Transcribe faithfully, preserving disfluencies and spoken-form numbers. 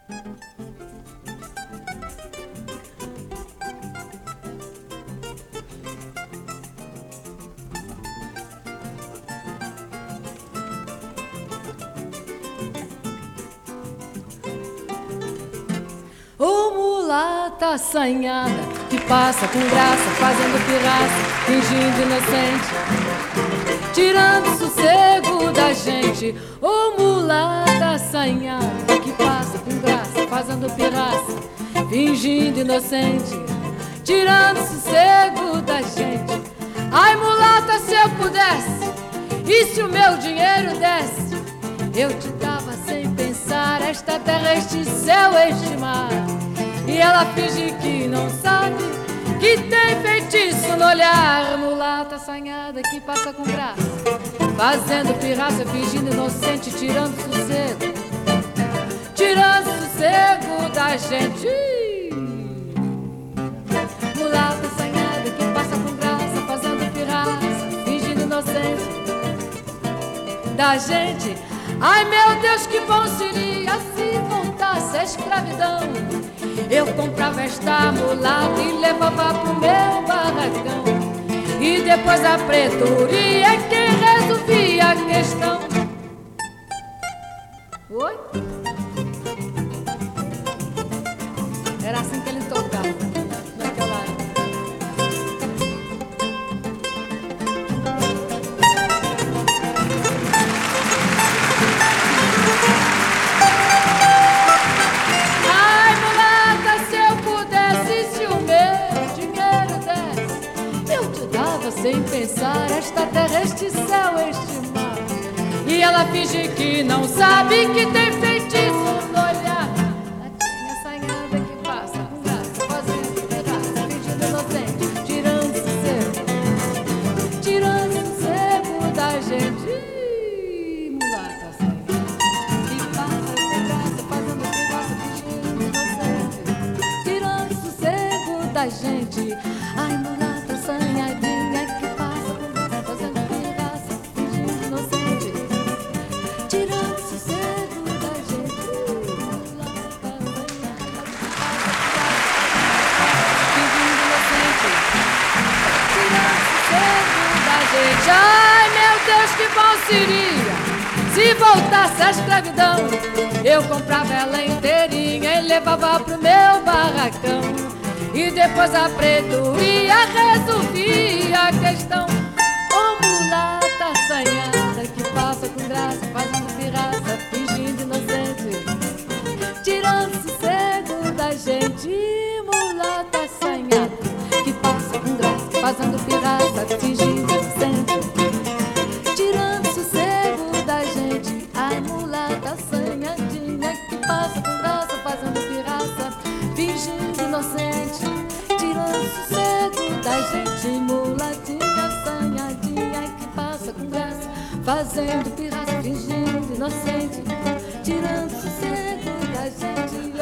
Ô mulata assanhada que passa com graça, fazendo pirraça, fingindo inocente, tirando o sossego da gente. Ô mulata assanhada que passa com graça, fazendo pirraça, fingindo inocente, tirando o sossego da gente. Ai mulata, se eu pudesse, e se o meu dinheiro desse, eu te dava sem pensar esta terra, este céu, este mar. E ela finge que não sabe, que tem feitiço no olhar. Mulata assanhada que passa com graça, fazendo pirraça, fingindo inocente, tirando sossego, tirando sossego da gente. Mulata assanhada que passa com graça, fazendo pirraça, fingindo inocente da gente. Ai meu Deus, que bom seria se voltasse a escravidão. Eu comprava esta mulata e levava pro meu barracão, e depois a pretoria é quem resolvia a questão. Oi? Era assim que ele tocava naquela época. Sem pensar esta terra, este céu, este mar. E ela finge que não sabe, que tem feitiço no olhar. Latinha assanhada que passa com graça, fazendo pedaço, fingindo inocente, tirando sossego, tirando sossego da gente. Mulata assanhada que passa com graça, fazendo pedaço, fingindo inocente, tirando sossego da gente. Ai, mulata assanhadinha, ai meu Deus, que bom seria se voltasse a escravidão. Eu comprava ela inteirinha e levava pro meu barracão, e depois a pretoria resolvia a questão. Ô mulata assanhada que passa com graça, fazendo pirraça, fingindo inocente, tirando sossego da gente. Mulata assanhada que passa com graça, fazendo pirraça, fingindo inocente, tirando sossego da gente. Ai mulata assanhadinha que passa com graça, fazendo pirraça, fingindo inocente, tirando sossego da gente. Mulatinha assanhadinha que passa com graça, fazendo pirraça, fingindo inocente, tirando sossego da gente.